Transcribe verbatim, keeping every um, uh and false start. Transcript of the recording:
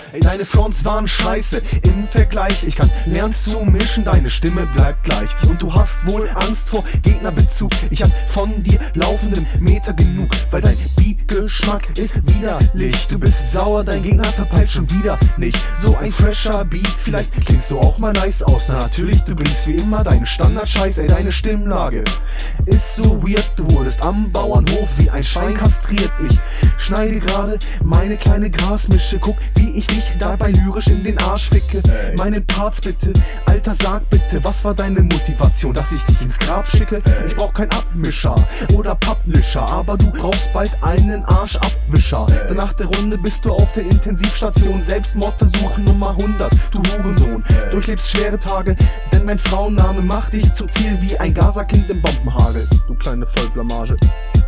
Ey, deine Fronts waren scheiße im Vergleich. Ich kann lernen zu mischen, deine Stimme bleibt gleich. Und du hast wohl Angst vor Gegnerbezug. Ich hab von dir laufenden Meter genug, weil dein Beatgeschmack ist widerlich. Du bist sauer, dein Gegner verpeilt schon wieder nicht. So ein fresher Beat, vielleicht klingst du auch mal nice aus. Na natürlich, du bringst wie immer deinen Standard-Scheiß. Ey, deine Stimmlage ist so weird. Du wurdest am Bauernhof wie ein Schwein kastriert. Ich schneide gerade meine kleine Grasmische. Guck, wie ich dich dabei lyrisch in den Arsch ficke. Meine Parts bitte, Alter, sag bitte, was war deine Motivation, dass ich dich ins Grab schicke? Ich brauch kein Abmischer oder Publisher, aber du brauchst bald einen Arschabwischer. Denn nach der Runde bist du auf der Intensivstation. Selbstmordversuch Nummer hundert, du Hurensohn. Durchlebst schwere Tage, denn dein Frauenname macht dich zum Ziel wie ein Gaza-Kind im Bombenhagel. Du kleine Vollblamage.